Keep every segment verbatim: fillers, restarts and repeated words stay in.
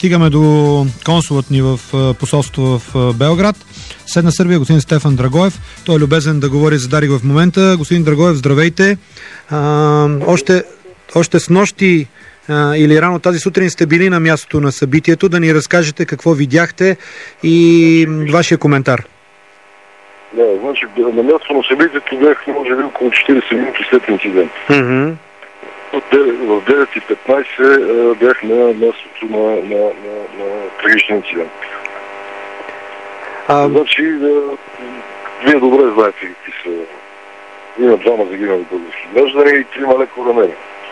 стигаме до консулът ни в посолство в Белград. Седна Сърбия, господин Стефан Драгоев. Той е любезен да говори за Дарик в момента. Господин Драгоев, здравейте. А, още, още с нощи а, или рано тази сутрин сте били на мястото на събитието. Да ни разкажете какво видяхте и вашия коментар. Да, значи на мястото на събитието бях, може би, около четирийсет минути след инцидент. Mm-hmm. В девет и петнайсет бях на мястото на, на, на, на трагичния инцидент. А... Значи, вие добре знаете какви са. Има двама загинали български граждани и трима леко ранени.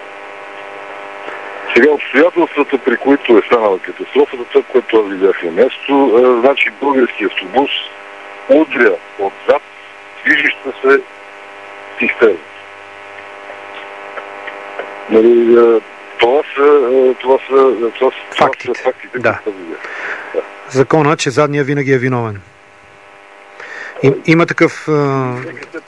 Сега обстоятелствата, при които е станала катастрофата, това, което аз видях на място, значи български автобус удря отзад движеща се цистерна. Нали, това са, това са, това са фактите. Това са фактите да. Да. Закона, че задния винаги е виновен. И, има такъв... А...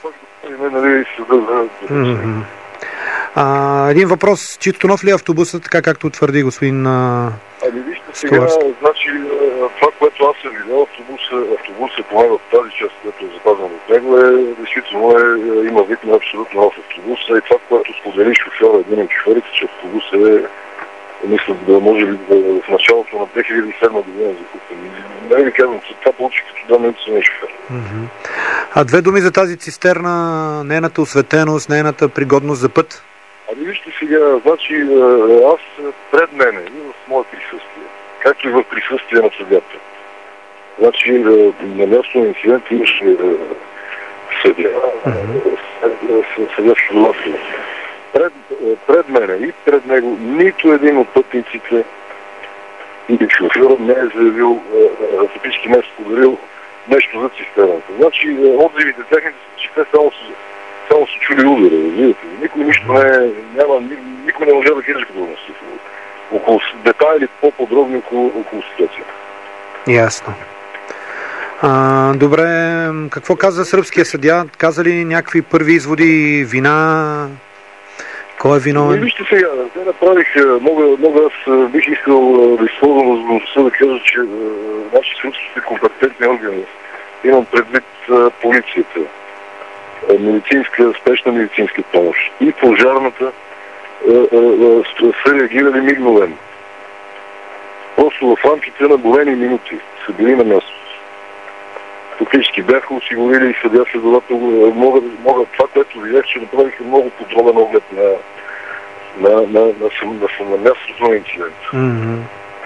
Mm-hmm. А, един въпрос. Чисто нов ли е автобусът, така както твърди господин а... Ами вижте сега, значи това, което аз съм видял, автобуса, автобуса поне в тази част, която е запазена от него, е действително е, има вид на абсолютно нов автобус. И това, което сподели шофьора, един от шофьорите, че автобус е, мисля, да може би в началото на две хиляди и седма година закупен. Не ви казвам, че това получи като данни от самия шофьор. Mm-hmm. А две думи за тази цистерна, нейната осветеност, нейната пригодност за път? Ами вижте сега, значи аз пред мене и в мое присъствие, както и в присъствие на съдята. Значи на място на инцидент имаше съдя, съдя в Шудласия. Пред, пред мене и пред него нито един от пътниците или шофьора не е заявил, фактически не е споделил нещо за цистерната. Значи отзивите техните са, че те само се само се чули удара, видите. Никой нищо не няма, никой не може да каже подробности. Около детайли по-подробни около, около ситуацията. Ясно. А, добре, какво каза сръбския съдия? Каза ли някакви първи изводи, вина? Кой е виновен? Вижте сега, те направих, мога, мога аз бих искал да използвам възможността да кажа, че наши сръбските компетентни органи, имам предвид полицията, медицинска, спешна медицинска помощ и пожарната са реагирали мигновено. Просто в рамките на броени минути са били на място. Фактически бяха осигурили и съдя следовател. Мога, мога това, което видях, че направиха много подробен оглед на, на, на, на, на, на, на мястото на инцидент. Mm-hmm.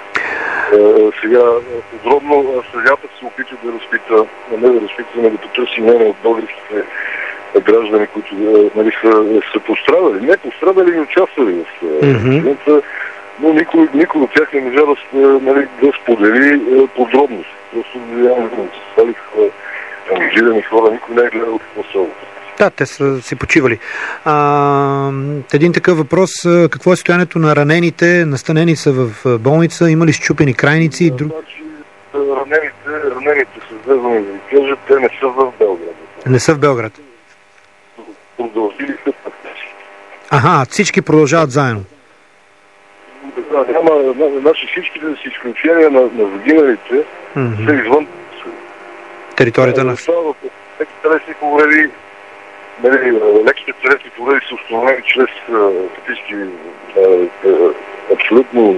Uh, сега подробно съдята се опита да разпита, не да разпита, но да потърси мнение от българските граждани, които нали, са, са пострадали. Не пострадали и участвали в инцидента, mm-hmm. но никой, никой от тях не можа да, нали, да сподели подробности. Просто не ставих ангажирани хора, никой не е гледал какво става. Да, те са си почивали. А, един такъв въпрос. Какво е състоянието на ранените? Настанени са в болница? Има ли счупени крайници? Да, друг... значи, ранените, ранените са звездани да ви кажат, те не са в Белград. Не са в Белград? Продължили са пък. Аха, всички продължават заедно. Да, няма, значи всичките с изключение на, на загиналите mm-hmm. са извън територията на... Леките телесни повреди, леките телесни повреди са установени чрез фактически абсолютно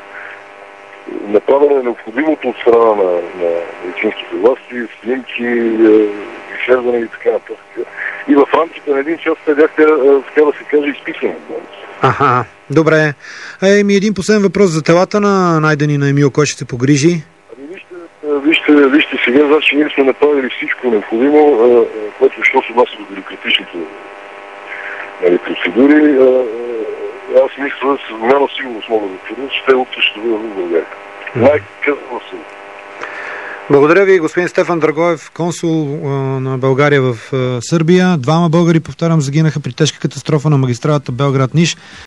направено необходимото от страна на, на медицинските власти, снимки, изследвания и така нататък. И в рамките на един час те бяха, така да се каже, изписани. Аха, добре. Еми един последен въпрос за телата на найдени на Емил, кой ще се погрижи? Ами вижте, вижте, вижте сега, значи ние сме направили всичко необходимо, което ще се отнася до бюрократичните нали, процедури. Аз мисля, с голяма сигурност мога да твърдя, че те утре ще бъдат в България. Най-късно се. Благодаря ви, господин Стефан Драгоев, консул а, на България в а, Сърбия. Двама българи, повтарям, загинаха при тежка катастрофа на магистралата Белград-Ниш.